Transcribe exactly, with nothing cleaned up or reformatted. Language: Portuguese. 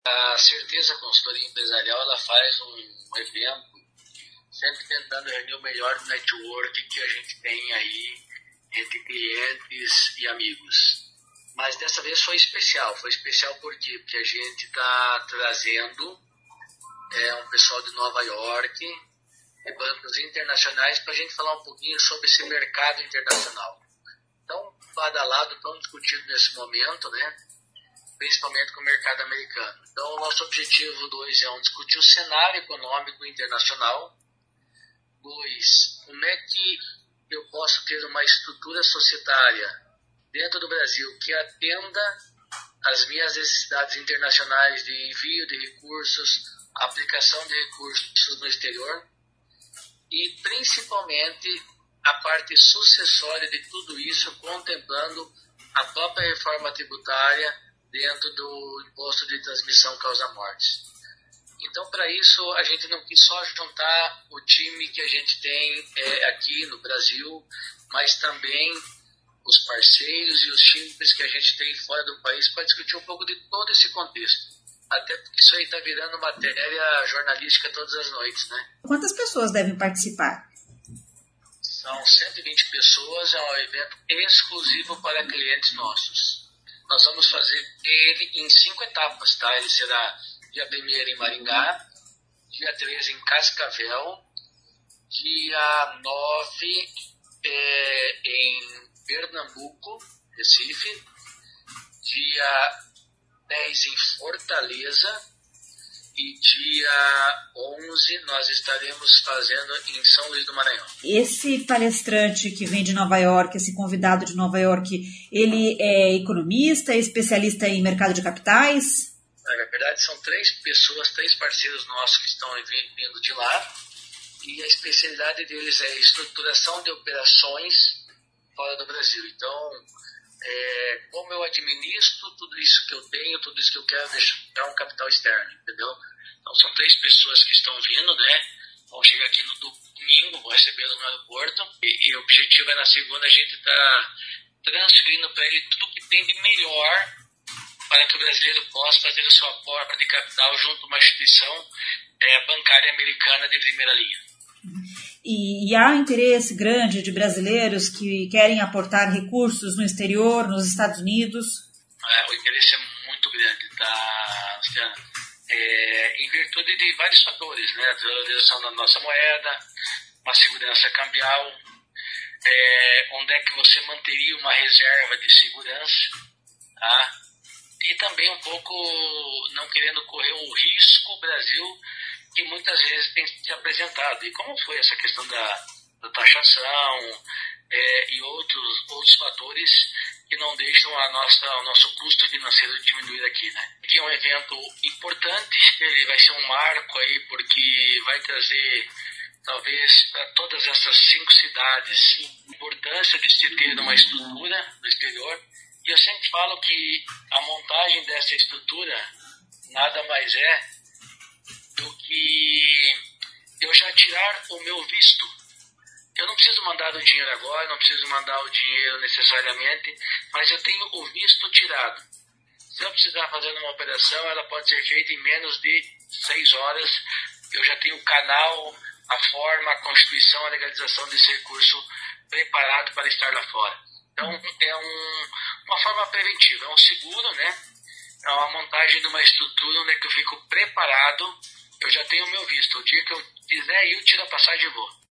A Certeza Consultoria Empresarial, ela faz um, um evento sempre tentando reunir o melhor network que a gente tem aí entre clientes e amigos. Mas dessa vez foi especial. Foi especial por quê? Porque a gente está trazendo é, um pessoal de Nova York e bancos internacionais para a gente falar um pouquinho sobre esse mercado internacional. Tão badalado, tão discutido nesse momento, né? Principalmente com o mercado americano. Então, o nosso objetivo, dois, é um, discutir o cenário econômico internacional. Dois, como é que eu posso ter uma estrutura societária dentro do Brasil que atenda às minhas necessidades internacionais de envio de recursos, aplicação de recursos no exterior e, principalmente, a parte sucessória de tudo isso, contemplando a própria reforma tributária dentro do imposto de transmissão causa-mortes. Então, para isso, a gente não quis só juntar o time que a gente tem é, aqui no Brasil, mas também os parceiros e os times que a gente tem fora do país para discutir um pouco de todo esse contexto. Até porque isso aí está virando matéria jornalística todas as noites, né? Quantas pessoas devem participar? São cento e vinte pessoas, é um evento exclusivo para clientes nossos. Nós vamos fazer ele em cinco etapas, tá? Ele será dia primeiro em Maringá, dia treze em Cascavel, dia nove é, em Pernambuco, Recife, dia dez em Fortaleza e dia onze nós estaremos fazendo em São Luís do Maranhão. Esse palestrante que vem de Nova York, esse convidado de Nova York, ele é economista, é especialista em mercado de capitais? Na verdade, são três pessoas, três parceiros nossos que estão vindo de lá, e a especialidade deles é estruturação de operações fora do Brasil. Então, é, como eu administro tudo isso que eu tenho, tudo isso que eu quero deixar um capital externo, entendeu? Então, são três pessoas que estão vindo, né? Vão chegar aqui no domingo, vou recebê-los no aeroporto, e, e o objetivo é, na segunda, a gente estar tá transferindo para ele tudo que tem de melhor para que o brasileiro possa fazer o seu aporte de capital junto a uma instituição é, bancária americana de primeira linha. E, e há interesse grande de brasileiros que querem aportar recursos no exterior, nos Estados Unidos? É, o interesse é muito grande, tá, Luciana? É, em virtude de vários fatores, né? A desvalorização da nossa moeda, uma segurança cambial, é, onde é que você manteria uma reserva de segurança, tá? E também um pouco não querendo correr o risco Brasil que muitas vezes tem se apresentado. E como foi essa questão da, da taxação é, e outros, outros fatores que não deixam a nossa, o nosso custo financeiro diminuir aqui, né? Aqui é um evento importante, ele vai ser um marco aí porque vai trazer talvez para todas essas cinco cidades a importância de se ter uma estrutura no exterior. E eu sempre falo que a montagem dessa estrutura nada mais é do que eu já tirar o meu visto. Eu não preciso mandar o dinheiro agora, não preciso mandar o dinheiro necessariamente, mas eu tenho o visto tirado. Se eu precisar fazer uma operação, ela pode ser feita em menos de seis horas. Eu já tenho o canal, a forma, a constituição, a legalização desse recurso preparado para estar lá fora. Então, é um, uma forma preventiva, é um seguro, né? É uma montagem de uma estrutura onde é que eu fico preparado, eu já tenho o meu visto. O dia que eu quiser ir, eu tiro a passagem e vou.